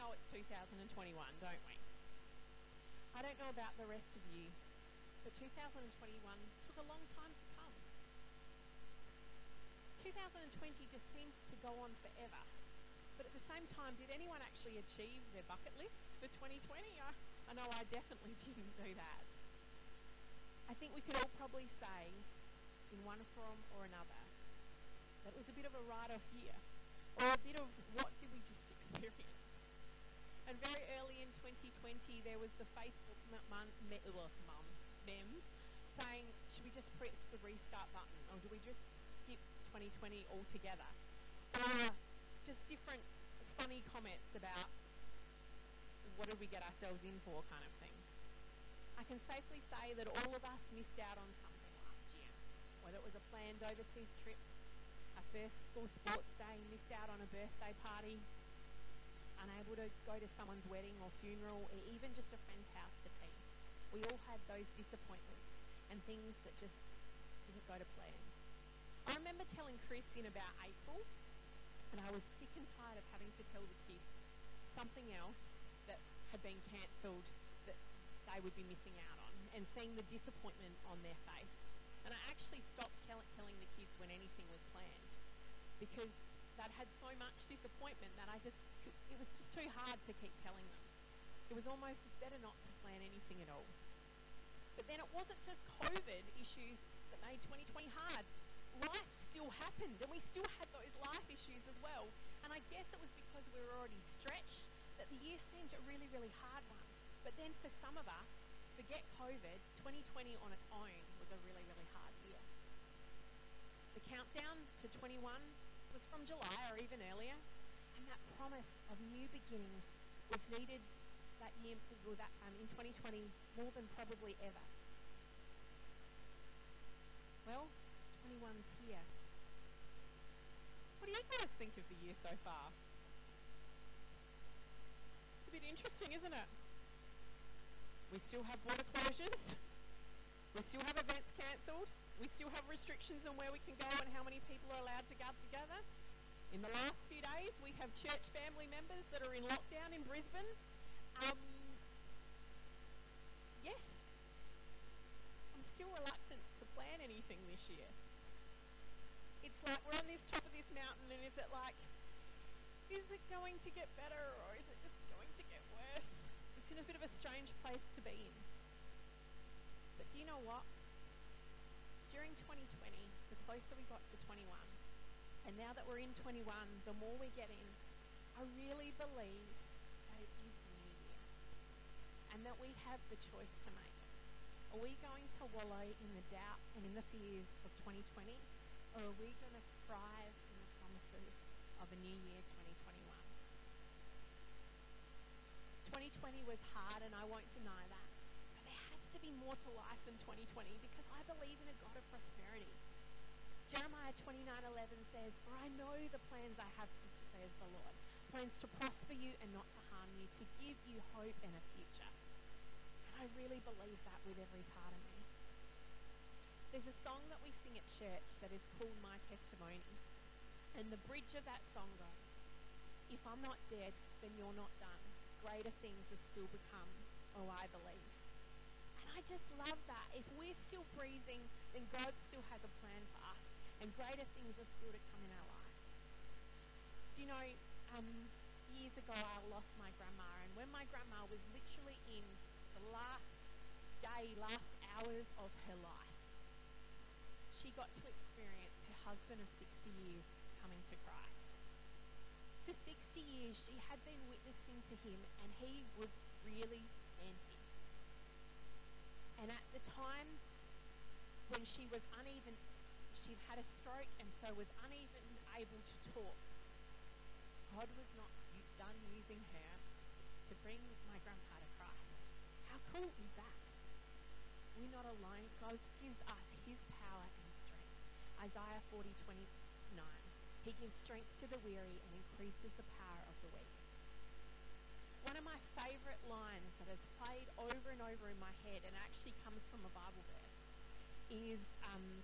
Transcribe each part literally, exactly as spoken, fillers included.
know it's two thousand twenty-one, don't we? I don't know about the rest of you, but two thousand twenty-one took a long time to come. two thousand twenty just seemed to go on forever. But at the same time, did anyone actually achieve their bucket list for twenty twenty? I, I know I definitely didn't do that. I think we could all probably say, in one form or another, that it was a bit of a write-off year, or a bit of what did we just experience. And very early in twenty twenty, there was the Facebook m- mon- me- well, mums, memes, saying, should we just press the restart button, or do we just skip twenty twenty altogether? Or just different funny comments about what did we get ourselves in for kind of thing. I can safely say that all of us missed out on something last year, whether it was a planned overseas trip, our first school sports day, missed out on a birthday party, unable to go to someone's wedding or funeral, or even just a friend's house for tea. We all had those disappointments and things that just didn't go to plan. I remember telling Chris in about April, and I was sick and tired of having to tell the kids something else that had been cancelled that they would be missing out on, and seeing the disappointment on their face. And I actually stopped tell- telling the kids when anything was planned, because they'd had so much disappointment that I just, it was just too hard to keep telling them. It was almost better not to plan anything at all. But then it wasn't just COVID issues that made twenty twenty hard. Life still happened, and we still had those life issues as well. And I guess it was because we were already stretched that the year seemed a really, really hard one. But then for some of us, forget COVID, twenty twenty on its own was a really, really hard year. The countdown to twenty-one was from July or even earlier, and that promise of new beginnings was needed that year, or that, um, in twenty twenty more than probably ever. Well, twenty-one's here. What do you guys think of the year so far? It's a bit interesting, isn't it? We still have border closures. We still have events cancelled. We still have restrictions on where we can go and how many people are allowed to gather together. In the last few days, we have church family members that are in lockdown in Brisbane. Um, yes, I'm still reluctant to plan anything this year. It's like we're on this top of this mountain, and is it like, is it going to get better, or is it just going to get worse? It's in a bit of a strange place to be in. But do you know what? During twenty twenty, the closer we got to twenty-one, and now that we're in twenty-one, the more we get in, I really believe that it is the new year, and that we have the choice to make. Are we going to wallow in the doubt and in the fears of twenty twenty, or are we going to thrive in the promises of a new year, twenty twenty-one? twenty twenty was hard, and I won't deny that. But there has to be more to life than twenty twenty, because I believe in a God of prosperity. Jeremiah twenty-nine eleven says, "For I know the plans I have, declares the Lord, plans to prosper you and not to harm you, to give you hope and a future." And I really believe that with every part of me. There's a song that we sing at church that is called My Testimony. And the bridge of that song goes, "If I'm not dead, then you're not done. Greater things are still become, oh, I believe." And I just love that. If we're still breathing, then God still has a plan for us, and greater things are still to come in our life. Do you know, um, years ago I lost my grandma, and when my grandma was literally in the last day, last hours of her life, she got to experience her husband of sixty years coming to Christ. For sixty years, she had been witnessing to him, and he was really anti. And at the time when she was uneven, she'd had a stroke and so was uneven able to talk, God was not u- done using her to bring my grandpa to Christ. How cool is that? We're not alone. God gives us his power and strength. Isaiah forty twenty-nine. He gives strength to the weary and increases the power of the weak. One of my favourite lines that has played over and over in my head, and actually comes from a Bible verse, is um,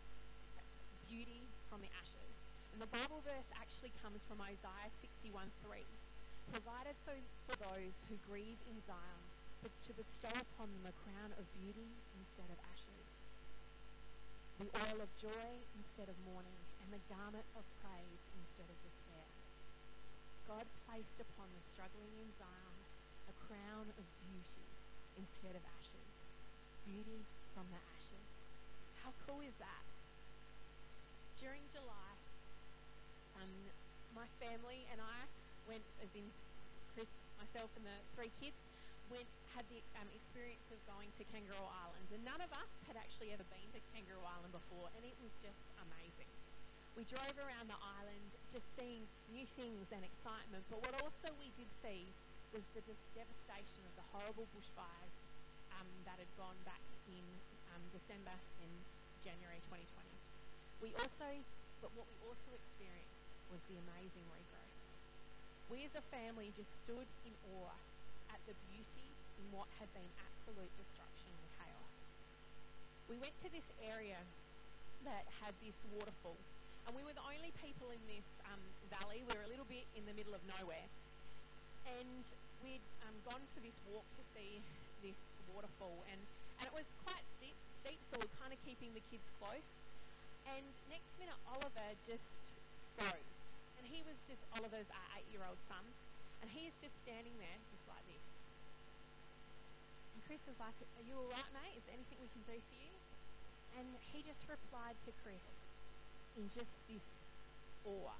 beauty from the ashes. And the Bible verse actually comes from Isaiah sixty-one three. provided so for those who grieve in Zion, but to bestow upon them a crown of beauty instead of ashes, the oil of joy instead of mourning, and the garment of praise instead of despair. God placed upon the struggling in Zion a crown of beauty instead of ashes, beauty from the ashes. How cool is that? During July, um, my family and I went, as in Chris, myself and the three kids, went had the um, experience of going to Kangaroo Island, and none of us had actually ever been to Kangaroo Island before, and it was just amazing. We drove around the island just seeing new things and excitement, but what also we did see was the just devastation of the horrible bushfires um, that had gone back in um, December and January twenty twenty. We also, but what we also experienced was the amazing regrowth. We as a family just stood in awe at the beauty in what had been absolute destruction and chaos. We went to this area that had this waterfall, and we were the only people in this um, valley. We were a little bit in the middle of nowhere, and we'd um, gone for this walk to see this waterfall, and, and it was quite steep, steep, so we we're kind of keeping the kids close. And next minute, Oliver just froze, and he was just Oliver's uh, eight-year-old son, and he is just standing there, just like this. And Chris was like, "Are you all right, mate? Is there anything we can do for you?" And he just replied to Chris in just this awe.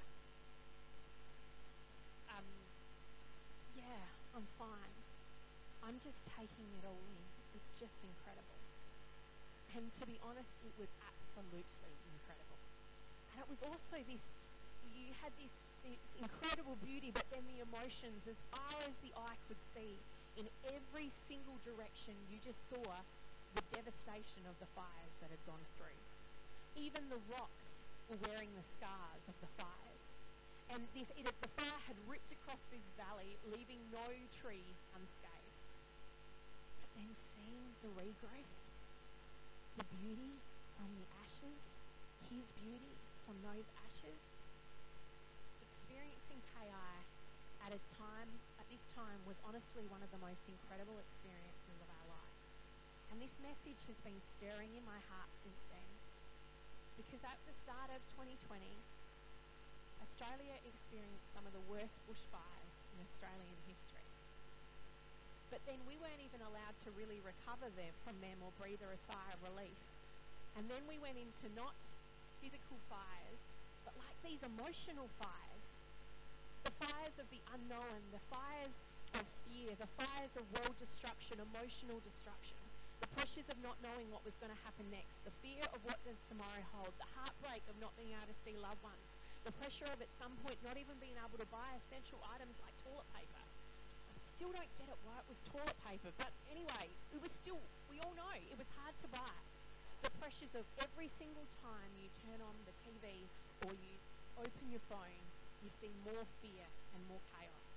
Um, yeah, I'm fine. I'm just taking it all in. It's just incredible. And to be honest, it was absolutely incredible. And it was also this, you had this, this incredible beauty, but then the emotions, as far as the eye could see, in every single direction, you just saw the devastation of the fires that had gone through. Even the rocks were wearing the scars of the fires. And this, it, the fire had ripped across this valley, leaving no tree unscathed. But then seeing the regrowth, the beauty from the ashes, his beauty from those ashes, experiencing K I at a time, at this time, was honestly one of the most incredible experiences of our lives. And this message has been stirring in my heart since then. Because at the start of twenty twenty, Australia experienced some of the worst bushfires in Australian history. But then we weren't even allowed to really recover them from them or breathe a sigh of relief. And then we went into not physical fires, but like these emotional fires. The fires of the unknown, the fires of fear, the fires of world destruction, emotional destruction. The pressures of not knowing what was going to happen next. The fear of what does tomorrow hold. The heartbreak of not being able to see loved ones. The pressure of at some point not even being able to buy essential items like toilet paper. I still don't get it why it was toilet paper, but anyway, it was still, we all know, it was hard to buy. The pressures of every single time you turn on the T V or you open your phone, you see more fear and more chaos.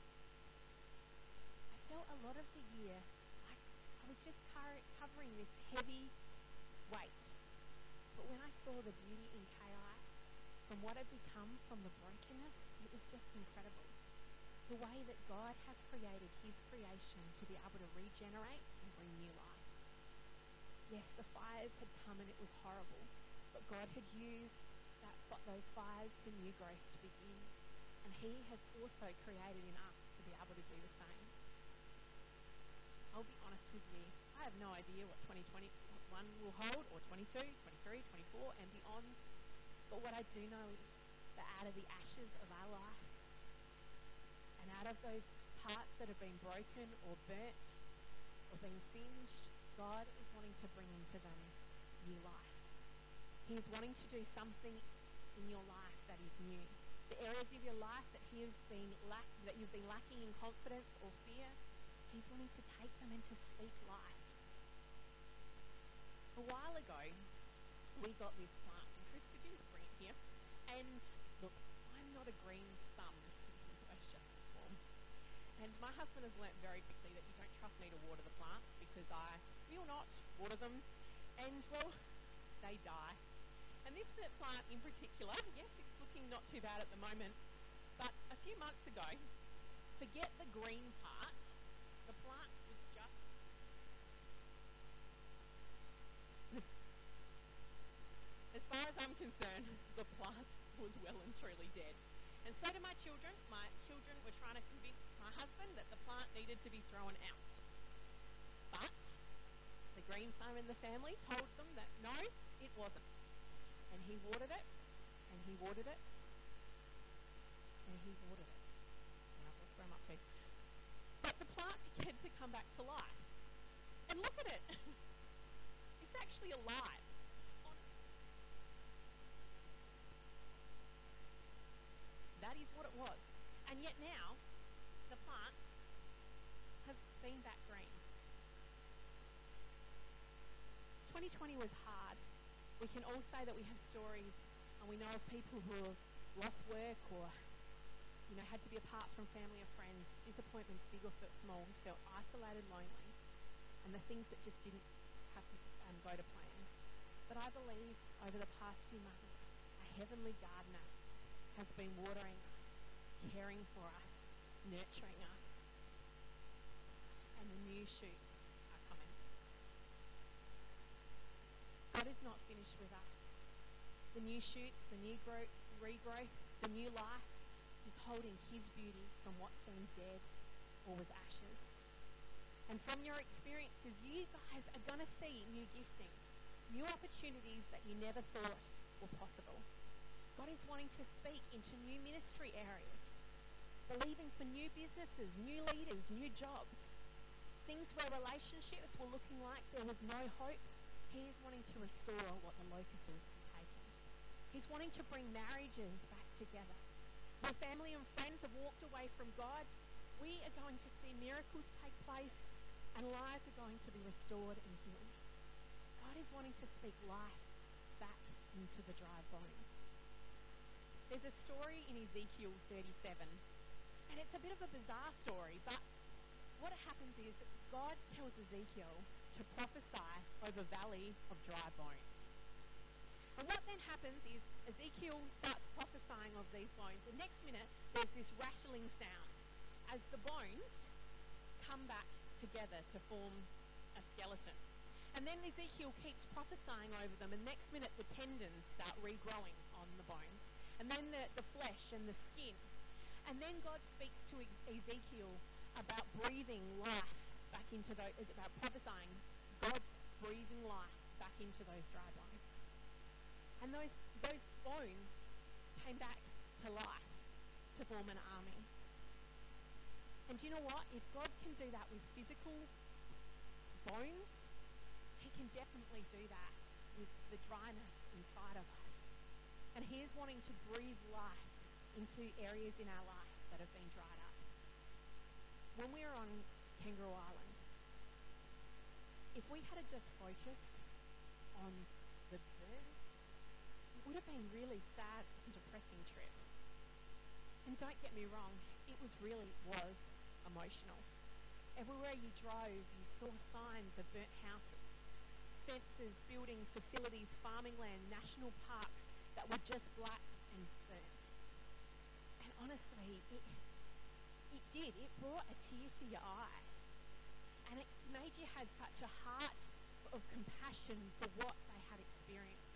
I felt a lot of the year like I was just car- covering this heavy weight. But when I saw the beauty in K I, from what had become from the brokenness, it was just incredible. The way that God has created his creation to be able to regenerate and bring new life. Yes, the fires had come and it was horrible, but God had used that, those fires for new growth to begin. And he has also created in us to be able to do the same. I'll be honest with you, I have no idea what twenty twenty-one will hold, or twenty-two, twenty-three, twenty-four, and beyond. But what I do know is that out of the ashes of our life, and out of those parts that have been broken or burnt or been singed, God is wanting to bring into them new life. He is wanting to do something in your life that is new. The areas of your life that he has been lack- that you've been lacking in confidence or fear, he's wanting to take them and to speak life. A while ago, we got this plant, and Chris, could you just bring it here? And look, I'm not a green thumb, I shut the form. And my husband has learnt very quickly that you don't trust me to water the plants because I will not water them, and well, they die. And this plant in particular, yes, it's looking not too bad at the moment, but a few months ago, Forget the green part. The plant was just as, as far as I'm concerned, the plant was well and truly dead. And so do my children. My children were trying to convince my husband that the plant needed to be thrown out. But the green thumb in the family told them that no, it wasn't. And he watered it, and he watered it, and he watered it. Now, that's where I'm up to. But the plant began to come back to life. And look at it. It's actually alive. That is what it was. And yet now, the plant has been back green. twenty twenty was hard. We can all say that we have stories, and we know of people who have lost work or, you know, had to be apart from family or friends, disappointments, big or small, felt isolated, lonely, and the things that just didn't happen and go to plan. But I believe over the past few months, a heavenly gardener has been watering us, caring for us, nurturing us, and the new shoots are coming. God is not finished with us. The new shoots, the new growth, regrowth, the new life is holding his beauty from what seemed dead or was ashes. And from your experiences, you guys are going to see new giftings, new opportunities that you never thought were possible. God is wanting to speak into new ministry areas, believing for new businesses, new leaders, new jobs, things where relationships were looking like there was no hope. He is wanting to restore what the locusts have taken. He's wanting to bring marriages back together. Where family and friends have walked away from God, we are going to see miracles take place and lives are going to be restored and healed. God is wanting to speak life back into the dry bones. There's a story in Ezekiel thirty-seven, and it's a bit of a bizarre story, but what happens is that God tells Ezekiel to prophesy over a valley of dry bones. And what then happens is Ezekiel starts prophesying of these bones, and next minute there's this rattling sound as the bones come back together to form a skeleton. And then Ezekiel keeps prophesying over them, and next minute the tendons start regrowing on the bones. And then the, the flesh and the skin. And then God speaks to Ezekiel about breathing life back into those, about prophesying God's breathing life back into those dry bones. And those, those bones came back to life to form an army. And do you know what? If God can do that with physical bones, he can definitely do that with the dryness inside of us. And he is wanting to breathe life into areas in our life that have been dried up. When we were on Kangaroo Island, if we had just focused on the birds, it would have been a really sad and depressing trip. And don't get me wrong, it was really was emotional. Everywhere you drove, you saw signs of burnt houses, fences, building facilities, farming land, national parks that were just black and burnt. And honestly, it, it did. It brought a tear to your eye. And it made you have such a heart of compassion for what they had experienced.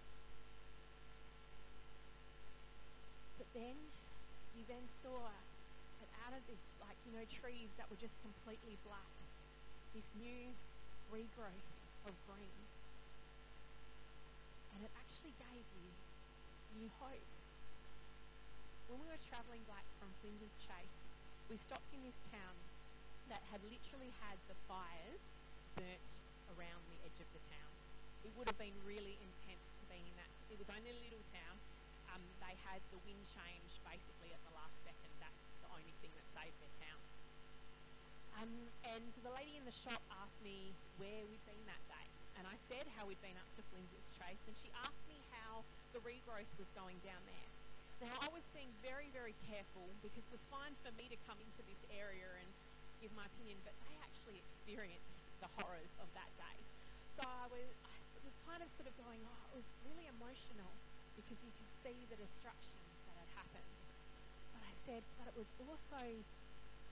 But then, you then saw that out of this, like, you know, trees that were just completely black, this new regrowth of green. And it actually gave you new hope. When we were travelling back from Flinders Chase, we stopped in this town that had literally had the fires burnt around the edge of the town. It would have been really intense to be in that. It was only a little town. Um, they had the wind change basically at the last second. That's the only thing that saved their town. Um, and the lady in the shop asked me where we'd been that day. And I said how we'd been up to Flinders Chase, and she asked me how the regrowth was going down there. Now, I was being very, very careful because it was fine for me to come into this area and give my opinion, but they actually experienced the horrors of that day. So I was, I was kind of sort of going, oh, it was really emotional because you could see the destruction that had happened. But I said, but it was also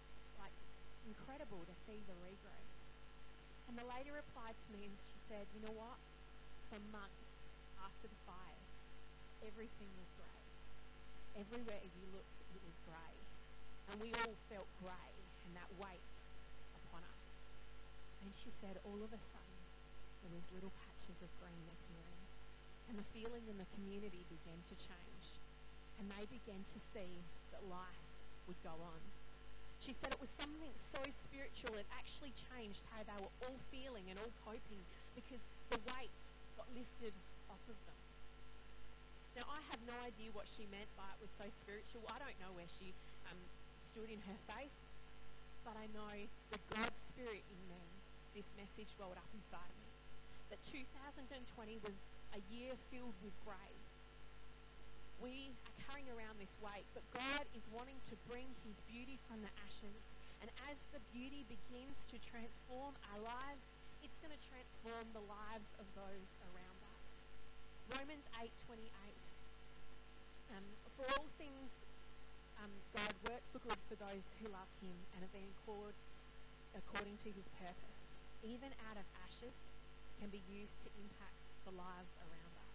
see the regrowth. And the lady replied to me and she said, you know what? For months after the fires, everything was grey. Everywhere you looked, it was grey. And we all felt grey and that weight upon us. And she said, all of a sudden, there was little patches of green appearing. And the feeling in the community began to change. And they began to see that life would go on. She said it was something so spiritual, it actually changed how they were all feeling and all coping because the weight got lifted off of them. Now, I have no idea what she meant by it was so spiritual. I don't know where she um, stood in her faith, but I know that God's Spirit in me, this message rolled up inside of me, that two thousand twenty was a year filled with grey. We are carrying around this weight, but God is wanting to bring his beauty from the ashes. And as the beauty begins to transform our lives, it's going to transform the lives of those around us. Romans eight twenty-eight. Um, for all things, um, God works for good for those who love him and have been called according to his purpose. Even out of ashes can be used to impact the lives around us.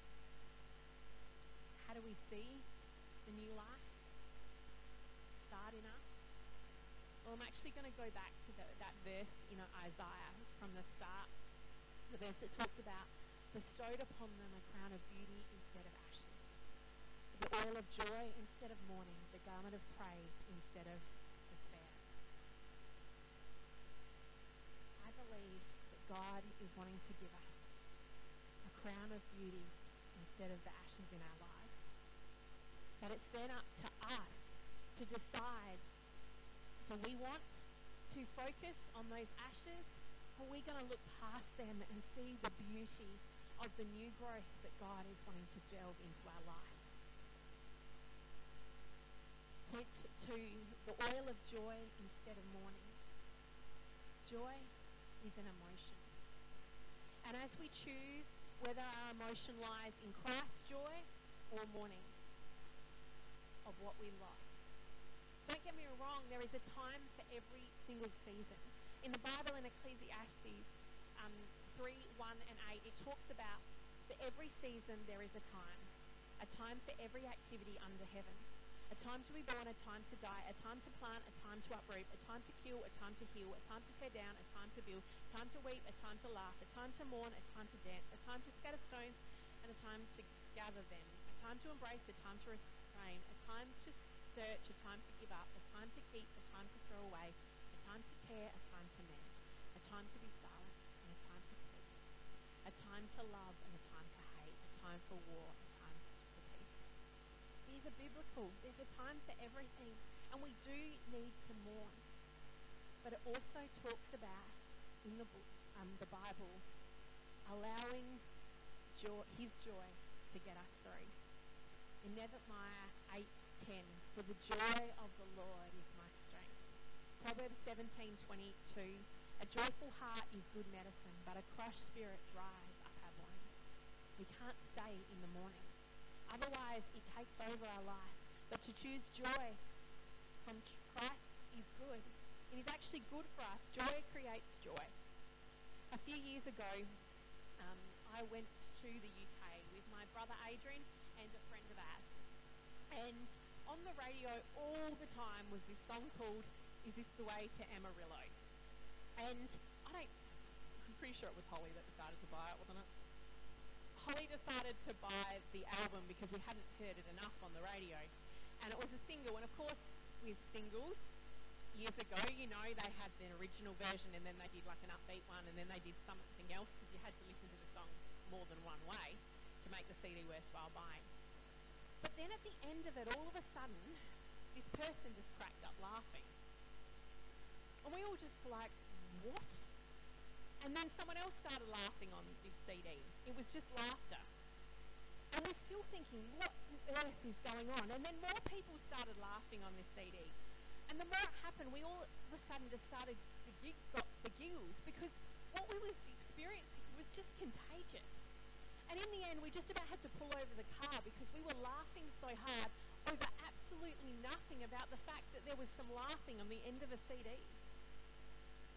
How do we see the new life start in us? Well, I'm actually going to go back to the, that verse in Isaiah from the start. The verse that talks about bestowed upon them a crown of beauty instead of ashes, the oil of joy instead of mourning, the garment of praise instead of despair. I believe that God is wanting to give us a crown of beauty instead of the ashes in our lives. But it's then up to us to decide, do we want to focus on those ashes, or are we going to look past them and see the beauty of the new growth that God is wanting to delve into our life? Point to the oil of joy instead of mourning. Joy is an emotion. And as we choose whether our emotion lies in Christ's joy or mourning of what we lost. Don't get me wrong, there is a time for every single season. In the Bible, in Ecclesiastes um, three, one and eight, it talks about for every season there is a time. A time for every activity under heaven. A time to be born, a time to die, a time to plant, a time to uproot, a time to kill, a time to heal, a time to tear down, a time to build, a time to weep, a time to laugh, a time to mourn, a time to dance, a time to scatter stones, and a time to gather them, a time to embrace, a time to refrain, a time to search, a time to give up, a time to keep, a time to throw away, a time to tear, a time to mend, a time to be silent, and a time to speak, a time to love and a time to hate, a time for war, a time for peace. These are biblical. There's a time for everything, and we do need to mourn. But it also talks about, in the book, um, the Bible, allowing joy, his joy to get us through. In Nehemiah eight ten, for the joy of the Lord is my strength. Proverbs seventeen twenty-two, a joyful heart is good medicine, but a crushed spirit dries up our bones. We can't stay in the morning. Otherwise, it takes over our life. But to choose joy from Christ is good. It is actually good for us. Joy creates joy. A few years ago, um, I went to the U K with my brother Adrian and a friend of ours. And on the radio all the time was this song called Is This the Way to Amarillo? And I don't, I'm pretty sure it was Holly that decided to buy it, wasn't it? Holly decided to buy the album because we hadn't heard it enough on the radio. And it was a single. And of course, with singles, years ago, you know, they had the original version and then they did like an upbeat one and then they did something else because you had to listen to the song more than one way to make the C D worthwhile buying. But then at the end of it, all of a sudden, this person just cracked up laughing. And we all just like, what? And then someone else started laughing on this C D. It was just laughter. And we're still thinking, what on earth is going on? And then more people started laughing on this C D. And the more it happened, we all of a sudden just started, the gig got the giggles because what we was experiencing was just contagious. And in the end, we just about had to pull over the car because we were laughing so hard over absolutely nothing about the fact that there was some laughing on the end of a C D.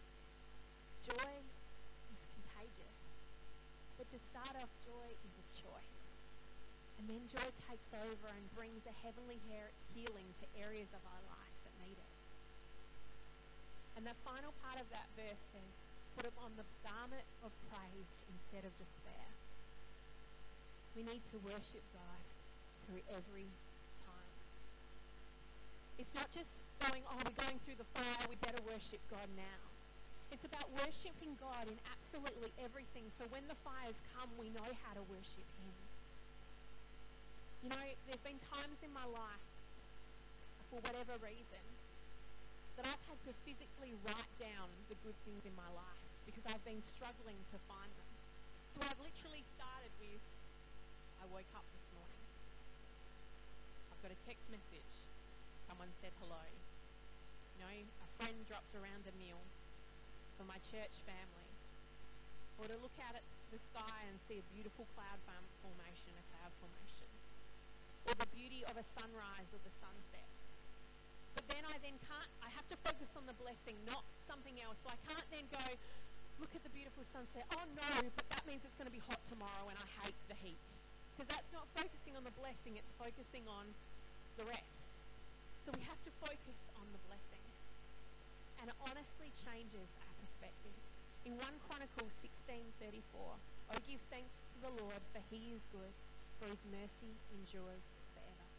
And then joy takes over and brings a heavenly he- healing to areas of our life that need it. And the final part of that verse says, put on the garment of praise instead of despair. We need to worship God through every time. It's not just going, oh, we're going through the fire, we better worship God now. It's about worshipping God in absolutely everything, so when the fires come, we know how to worship him. You know, there's been times in my life, for whatever reason, that I've had to physically write down the good things in my life because I've been struggling to find them. So I've literally started with, I woke up this morning. I've got a text message. Someone said hello. You know, a friend dropped around a meal for my church family. Or to look out at the sky and see a beautiful cloud formation, a cloud formation. Or the beauty of a sunrise or the sunset. But then I then can't, I have to focus on the blessing, not something else. So I can't then go, look at the beautiful sunset. Oh no, but that means it's going to be hot tomorrow and I hate the heat. Because that's not focusing on the blessing, it's focusing on the rest. So we have to focus on the blessing. And it honestly changes our perspective. In First Chronicles sixteen thirty-four, oh, give thanks to the Lord, for he is good, for his mercy endures forever.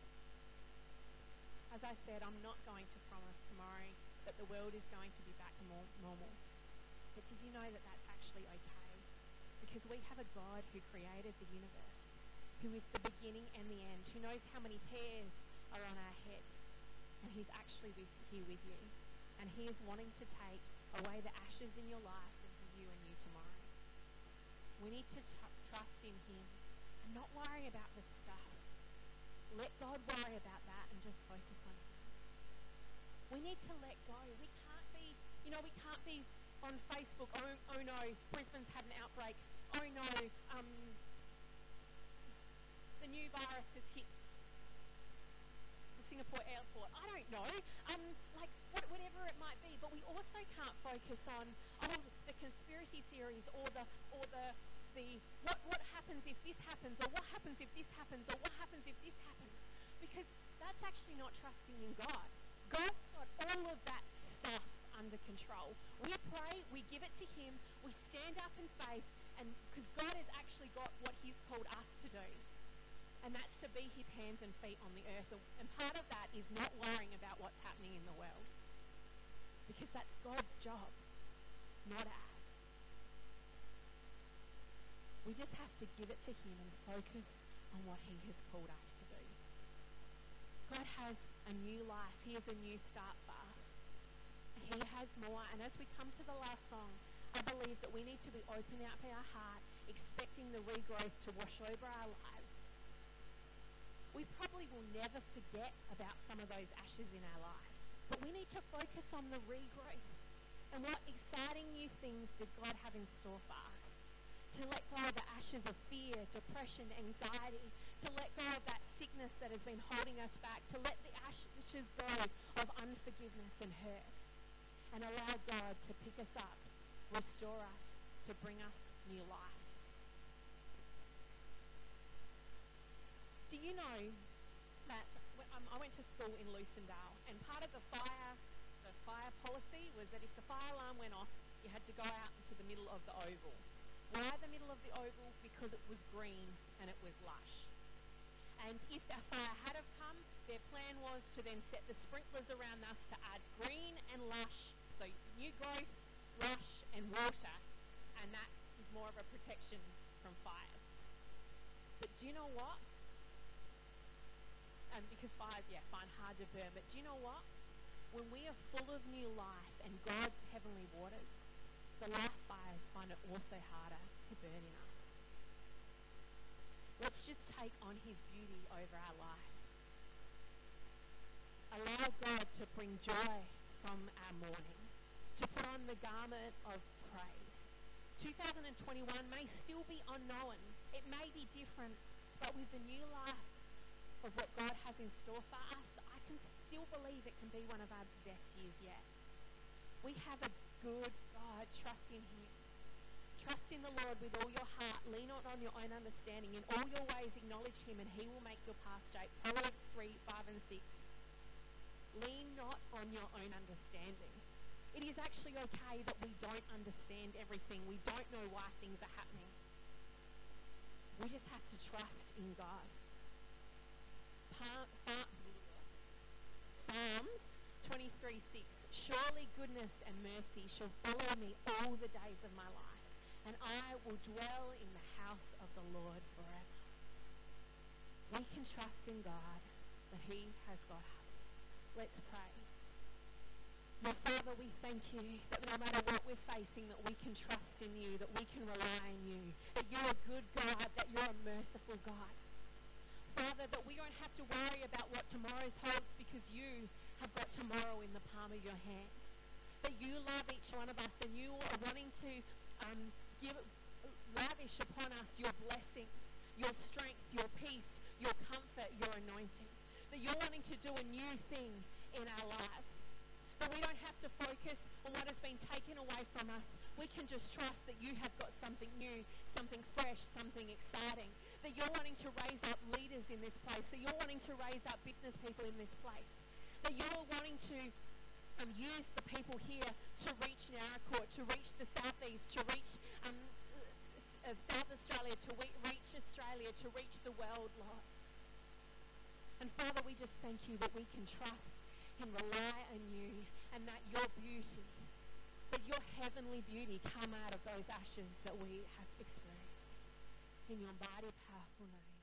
As I said, I'm not going to promise tomorrow that the world is going to be back to more normal. But did you know that that's actually okay? Because we have a God who created the universe, who is the beginning and the end, who knows how many hairs are on our head. And he's actually with, here with you. And he is wanting to take away the ashes in your life and give you a new tomorrow. We need to tr- trust in him and not worry about the stuff. Let God worry about that and just focus on him. We need to let go. We can't be, you know, we can't be on Facebook, oh, oh no, Brisbane's had an outbreak. Oh no, um, the new virus has hit the Singapore airport. I don't know. Um, like, what, whatever it might be. But we also can't focus on oh, the conspiracy theories or the or the the what what happens if this happens, or what happens if this happens, or what happens if this happens. Because that's actually not trusting in God. God's got all of that stuff under control. We pray, we give it to him, we stand up in faith, and because God has actually got what he's called us to do. And that's to be his hands and feet on the earth. And part of that is not worrying about what's happening in the world. Because that's God's job, not ours. We just have to give it to him and focus on what he has called us to do. God has a new life. He has a new start for us. He has more. And as we come to the last song, I believe that we need to be opening up our heart, expecting the regrowth to wash over our lives. We probably will never forget about some of those ashes in our lives. But we need to focus on the regrowth. And what exciting new things did God have in store for us? To let go of the ashes of fear, depression, anxiety. To let go of that sickness that has been holding us back. To let the ashes go of unforgiveness and hurt. And allow God to pick us up, restore us, to bring us new life. Do you know that um, I went to school in Lucindale, and part of the fire, the fire policy was that if the fire alarm went off, you had to go out into the middle of the oval. Why the middle of the oval? Because it was green and it was lush. And if a fire had have come, their plan was to then set the sprinklers around us to add green and lush, so new growth, lush and water, and that is more of a protection from fires. But do you know what? Um, because fires, yeah, find hard to burn. But do you know what? When we are full of new life and God's heavenly waters, the life fires find it also harder to burn in us. Let's just take on his beauty over our life. Allow God to bring joy from our mourning, to put on the garment of praise. twenty twenty-one may still be unknown. It may be different, but with the new life of what God has in store for us, I can still believe it can be one of our best years yet. We have a good God. Trust in him. Trust in the Lord with all your heart. Lean not on your own understanding. In all your ways acknowledge him and he will make your path straight. Proverbs three, five and six. Lean not on your own understanding. It is actually okay that we don't understand everything. We don't know why things are happening. We just have to trust in God. Pa- fa- Psalms twenty-three six. Surely goodness and mercy shall follow me all the days of my life, and I will dwell in the house of the Lord forever. We can trust in God that he has got us. Let's pray. Lord Father, we thank you that no matter what we're facing, that we can trust in you, that we can rely on you, that you're a good God, that you're a merciful God. Father, that we don't have to worry about what tomorrow holds because you have got tomorrow in the palm of your hand. That you love each one of us and you are wanting to um, give lavish upon us your blessings, your strength, your peace, your comfort, your anointing. That you're wanting to do a new thing in our lives. That we don't have to focus on what has been taken away from us. We can just trust that you have got something new, something fresh, something exciting. That you're wanting to raise up leaders in this place. That you're wanting to raise up business people in this place. That you're wanting to um, use the people here to reach Naracoorte, to reach the southeast, to reach um, uh, South Australia, to we- reach Australia, to reach the world, Lord. And Father, we just thank you that we can trust and rely on you, and that your beauty, that your heavenly beauty come out of those ashes that we have experienced. In your mighty, powerful name.